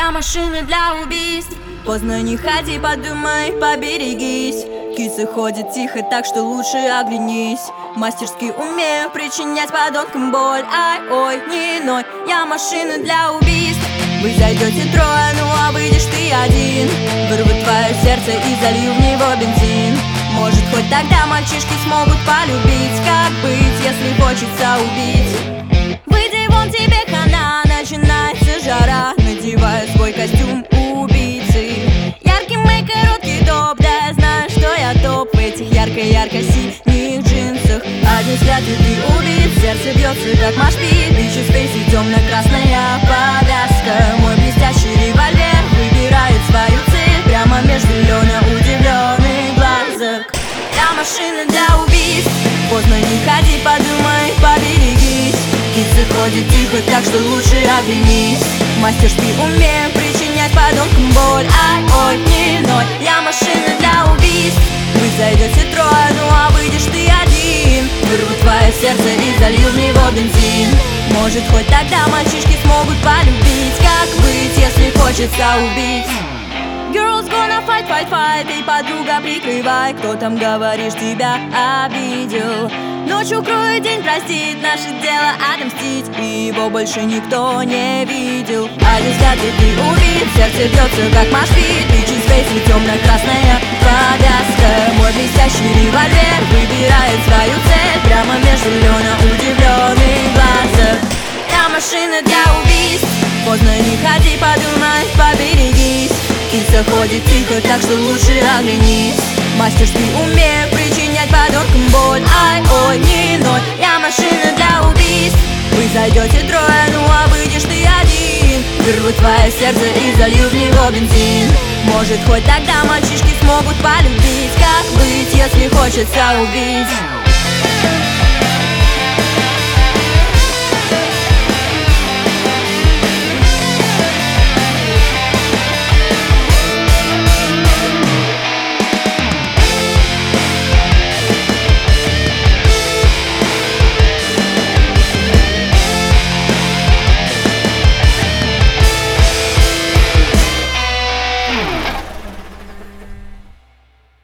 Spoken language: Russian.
Я машина для убийств. Поздно не ходи, подумай, поберегись. Кисы ходят тихо, так что лучше оглянись. Мастерски умею причинять подонкам боль. Ай, ой, не ной, я машина для убийств. Вы зайдете трое, ну а выйдешь ты один. Вырву твое сердце и залью в него бензин. Может, хоть тогда мальчишки смогут полюбить. Как быть, если хочется убить? Выйди, вон тебе хана, начинается жара. Надеваю свой костюм убийцы. Яркий мейк, короткий топ, да я знаю, что я топ. В этих ярко-ярко-синих джинсах. Один взгляд и ты убит, сердце бьется как машпит. Бичи спейси, темно-красная повязка. Мой блестящий револьвер выбирает свою цель прямо между Лена удивленных глазок. Я машина для убийств. Поздно не ходи, подумай, поберегись. Кисы ходят тихо, так что лучше оглянись. Мастерски умею причинять подонкам боль. Ай, ой, не ной, я машина для убийств. Вы зайдете трое, ну а выйдешь ты один. Вырву твое сердце и залью в него бензин. Может, хоть тогда мальчишки смогут полюбить. Как быть, если хочется убить? Girls gonna fight, fight, fight. Эй, подруга, прикрывай. Кто там, говоришь, тебя обидел? Ночь укроет, день простит. Наше дело отомстить, и его больше никто не видел. Один взгляд и ты убит, сердце бьется как машпит. Бичи спейси, темно-красная повязка. Мой блестящий револьвер выбирает свою цель прямо между Лена удивленных глазок. Я машина для убийств. Поздно не ходи, подумай, поберегись. Киса ходит тихо, так что лучше оглянись. Мастерски умею причинять подонкам боль. Ай, ой, не ной, я машина для убийств. Вы зайдете трое, ну а выйдешь ты один. Вырву твое сердце и залью в него бензин. Может, хоть тогда мальчишки смогут полюбить. Как быть, если хочется убить?